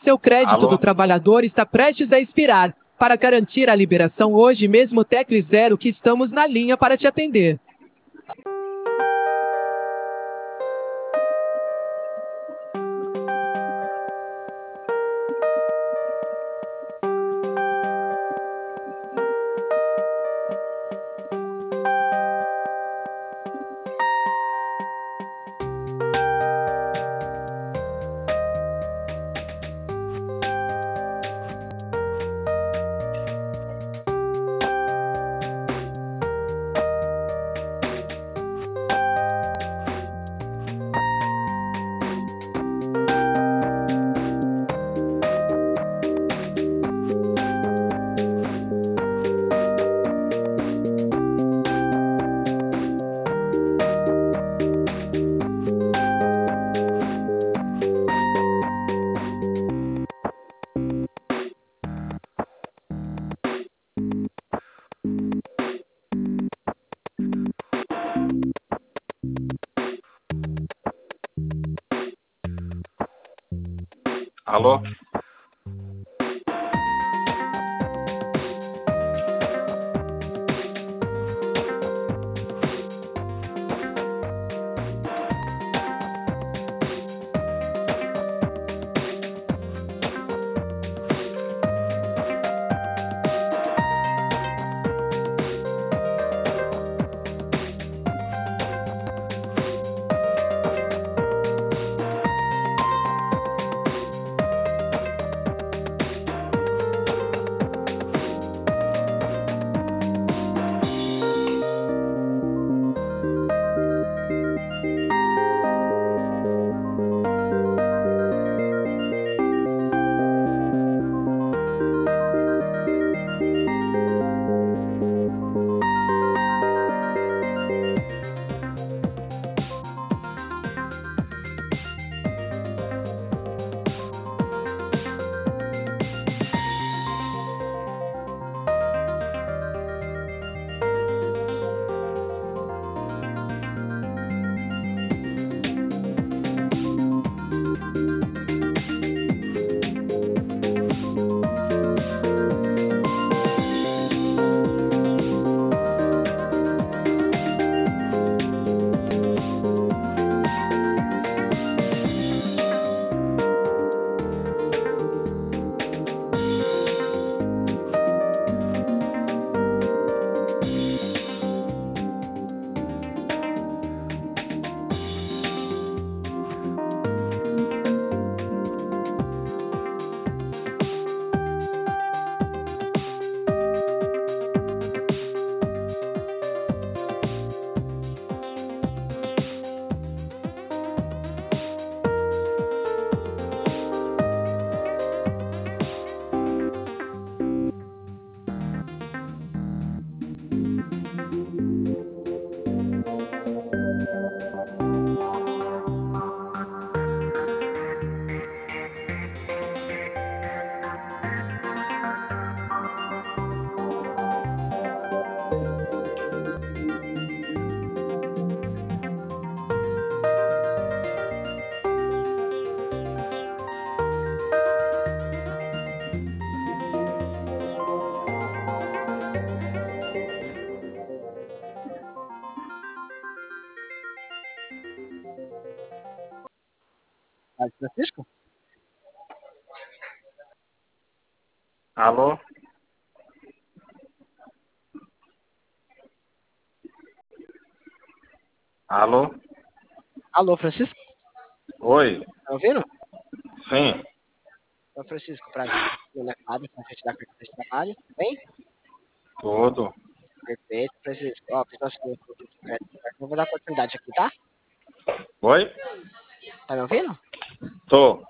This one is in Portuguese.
Seu crédito do Alô? trabalhador está prestes a expirar. Para garantir a liberação hoje mesmo, tecle 0 que estamos na linha para te atender. Alô? Francisco? Alô? Alô? Alô, Francisco? Oi? Tá ouvindo? Sim, Ô, Francisco, prazer. Meu nome é Fábio, pra gente dar carteira de trabalho, tudo bem? tudo. Perfeito, Francisco. Ó, pessoal, eu vou dar continuidade aqui, tá? Oi? Tá me ouvindo? Tô.